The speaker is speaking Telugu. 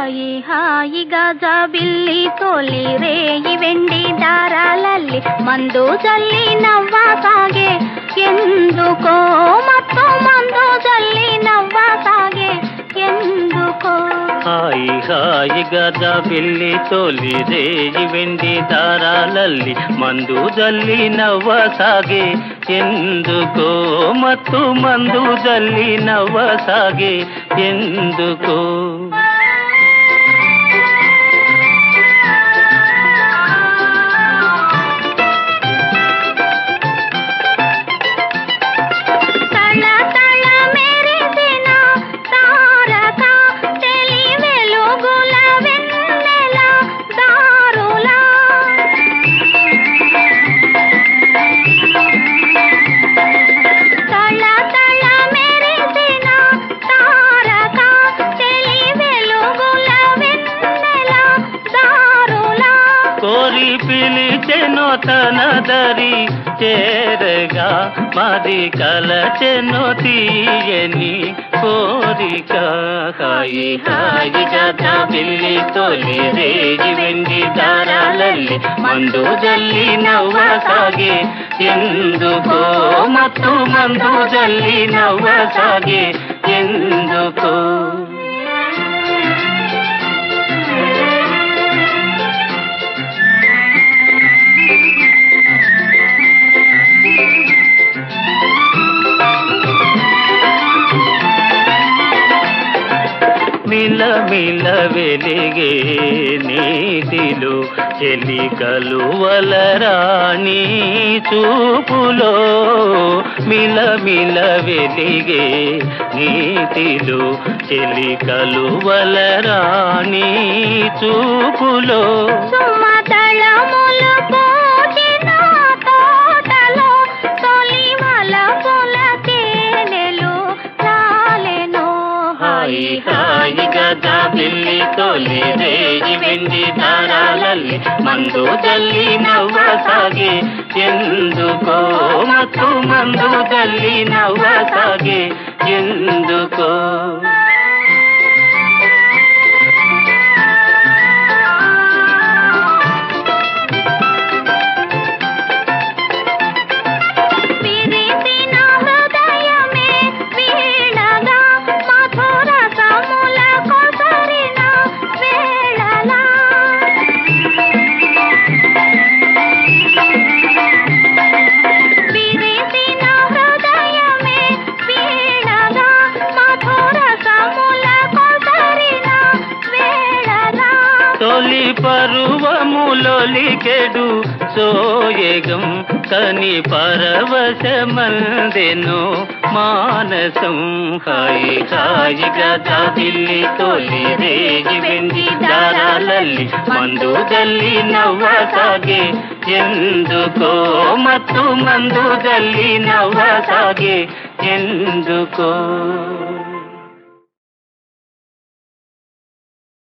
హాయి హాయిగా జాబిల్లి తోలి రేయి వెండి దారాలల్లి మందు జల్లి నవ్వసాగే ఎందుకో మత్తు మందు జల్లి నవ్వసాగే ఎందుకో హాయి హాయిగా జాబిల్లి తోలి రేయి వెండి దారాలల్లి మందు జల్లి నవ్వసాగే ఎందుకో మత్తు మందు జల్లి నవ్వసాగే ఎందుకో కోరి పిలిచెను తన దరి చేరగా మరి కలచెను తీయని కోరిక హాయి హాయిగా జాబిల్లి తోలి రేయి వెండి దారాలల్లి మందు జల్లి నవ్వసాగే ఎందుకో మత్తు మందు జల్లి నవ్వసాగే ఎందుకో మిల మిల వెలిగే నీటిలో చెలికలు వలరాణి చూపులో మిల మిల వెలిగే నీటిలో చెలికలు వలరాణి చూపులో హాయిగా జాబిల్లి తోలి రేయి వెండి దారాలల్లి మందు జల్లి నవ్వసాగే ఎందుకో మత్తు మందు జల్లి నవ్వసాగే ఎందుకో తొలి పరువములొలికెడు సోయగం కని పరవశమందెను మానసం హాయి హాయిగా జాబిల్లి తోలి రేయి వెండి దారాలల్లి మందు జల్లి నవ్వసాగే ఎందుకో మత్తు మందు జల్లి నవ్వసాగే ఎందుకో